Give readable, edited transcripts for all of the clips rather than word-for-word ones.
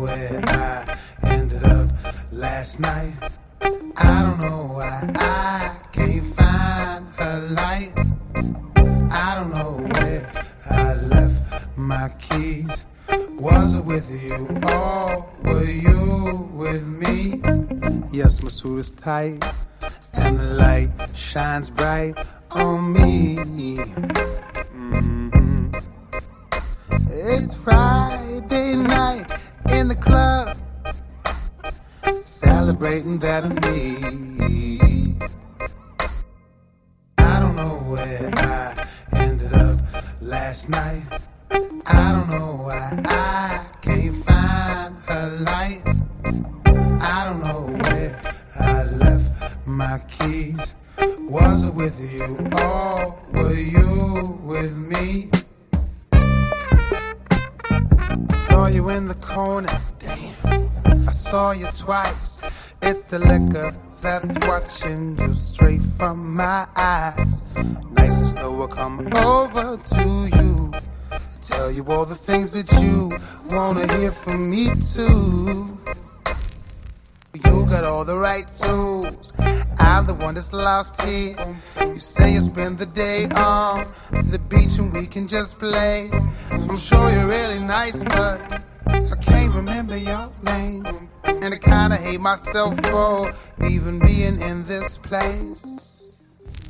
where I ended up last night. I don't know why I can't find her light. I don't know where I left my keys. Was it with you or were you with me? Yes, my suit is tight and the light shines bright on me. It's Friday night in the club, celebrating that I'm me. I don't know where I ended up last night. I don't know why I can't find her light. I don't know where I left my keys. Was it with you or were you with me? Saw you in the corner, damn, I saw you twice. It's the liquor that's watching you straight from my eyes. Nice and slow, I'll come over to you, tell you all the things that you wanna hear from me too. You got all the right tools, I'm the one that's lost here. You say you spend the day on the beach and we can just play. I'm sure you're really nice, but I can't remember your name. And I kinda hate myself for even being in this place.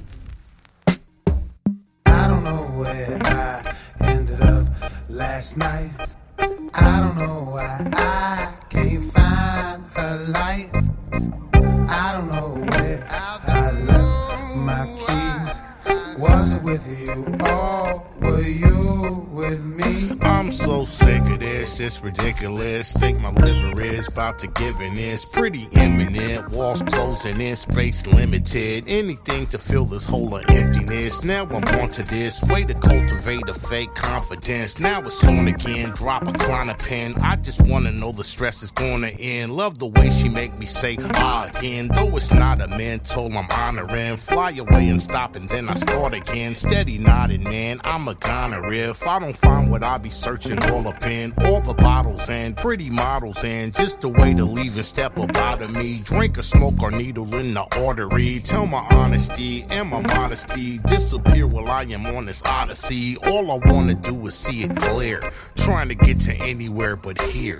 I don't know where I ended up last night. I don't know why I can't find her light. I don't know where I left my keys. Was it with you or were you with me? I'm so sick of this, it's ridiculous. Think my liver is about to give in. It's pretty imminent, walls closing in, space limited. Anything to fill this hole of emptiness. Now I'm onto this way to cultivate a fake confidence. Now it's on again, drop a Klonopin. I just wanna know the stress is gonna end. Love the way she make me say again. Though it's not a mental I'm honoring. Fly away and stop and then I start again. Steady nodding, man, I'm a goner. If I don't find what I be searching all up in, all the bottles and pretty models and just a way to leave and step up out of me. Drink or smoke or needle in the artery. Tell my honesty and my modesty disappear while I am on this odyssey. All I wanna do is see it clear, trying to get to anywhere but here.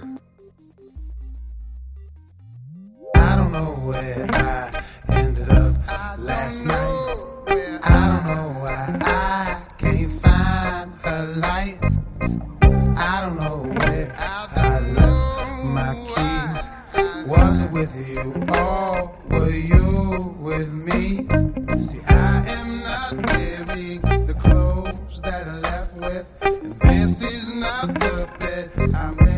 I don't know where I ended up last night. I don't know why I can't find her light. I don't know where I left my keys. Was it with you or were you with me? See, I am not wearing the clothes that I left with, and this is not the bed I'm in.